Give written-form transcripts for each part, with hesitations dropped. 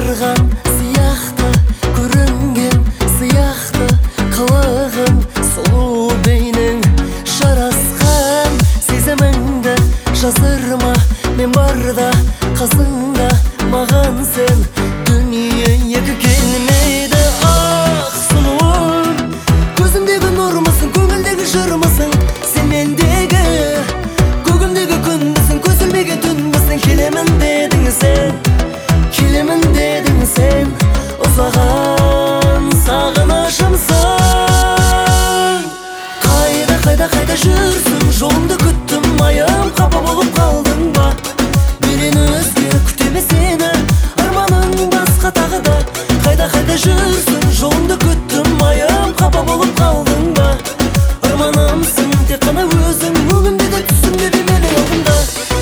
ырган сыяктуу көрүнген сыяктуу кылыгың сулуу бейнең жараскан сезимиңди жаздырма мен барда касыңда маган сен дүние эки келмейди ак сулуум көзүмдөгү нурмусуң көңүлдөгү жырмысың сен мендеги көгүмдөгү күнмүсүң көзүлмөгөн түнмүсүң келемин дедиң сен узаган сагынышымсың кайда жүрсүң жолуңду күттүм айым капа болуп калдың ба менен өзгө күтөм сени арманың башка тагы да кайда жүрсүң жолуңду күттүм айым капа болуп калдың ба арманымсың тек кана өзүң өңүмдө да түсүмдө да менин алдымда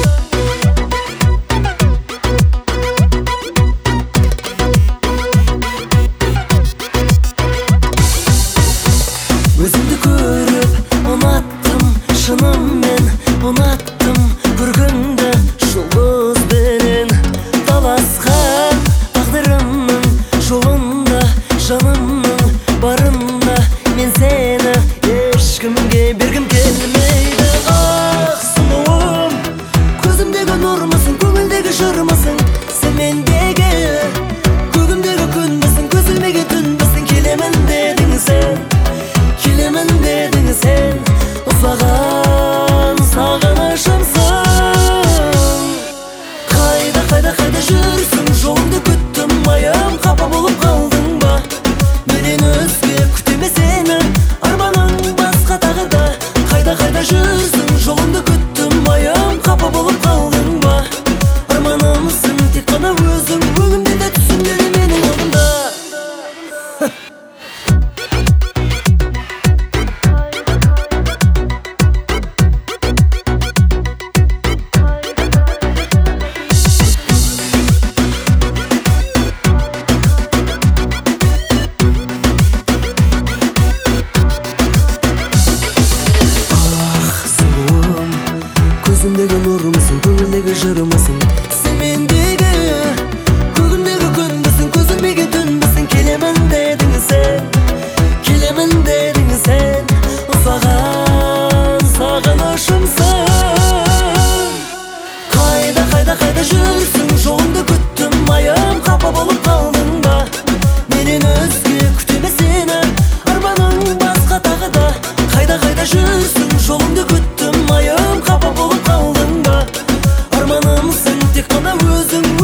өзүңдү көрүп унаттым шыным мен унаттым көргөндө жолдоз менен таласкан тагдырымдын жолунда жанымдын барында мен сени эч кимге бергим келмейди ак сулуум көзүмдөгү нурмусуң көңүлдөгү жырмысың сен мендеги көгүмдөгү күнмүсүң көзүлмөгөн түнмүсүң келемин дедиң сен узаган сагынышымсың кайда жүрсүң жолуңду күттүм айым капа болуп калдың ба менен өзгө күтөм сени арманың башка тагы да кайда жүрсүң жолуңду күттүм айым капа болуп калдың ба арманымсың тек кана өзүң өңүмдө да түсүмдө да менин алдымда көзүмдөгү нурмусуң көңүлдөгү жырмысың сен мендеги көгүмдөгү күнмүсүң көзүлмөгөн түнмүсүң келемин дедиң сен узаган сагынышымсың кайда жүрсүң жолуңду күттүм айым капа болуп калдың ба менен өзгө күтөм сени арманың башка тагы да кайда жүрсүң жолуңду күттүм айым капа болуп калдың ба арманымсың тек кана өзүң